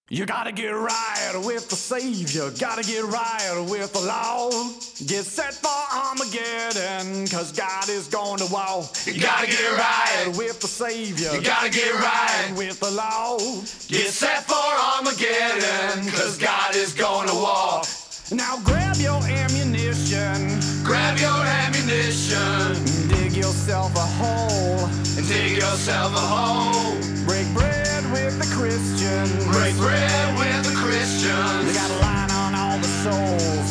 You gotta get right with the Savior, gotta get right with the Lord. Get set for Armageddon, cause God is going to war. You gotta get right with the Savior, you gotta get right with the Lord. Get set for Armageddon, cause God is going to war. Now grab your ammunition, Grab your ammunition, dig yourself a hole, and dig yourself a hole. break bread with the Christian. Break bread with the They Christians. got a line on all the souls.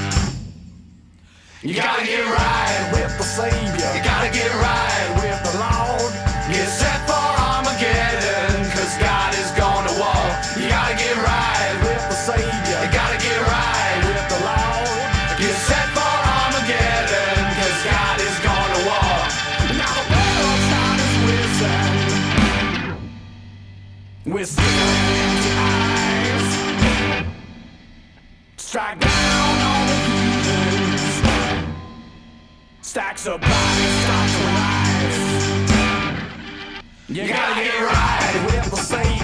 You gotta get right With the Savior, You gotta get right with the Lord. Get set for Armageddon, cause God is going to war. You gotta get right With the Savior, You gotta get right with the Lord. Get set for Armageddon, cause God is going to war. Now the world's time is risen. We're seeing eyes. Strike down all the heathens. Stacks of bodies start to rise. You gotta get right with the Savior.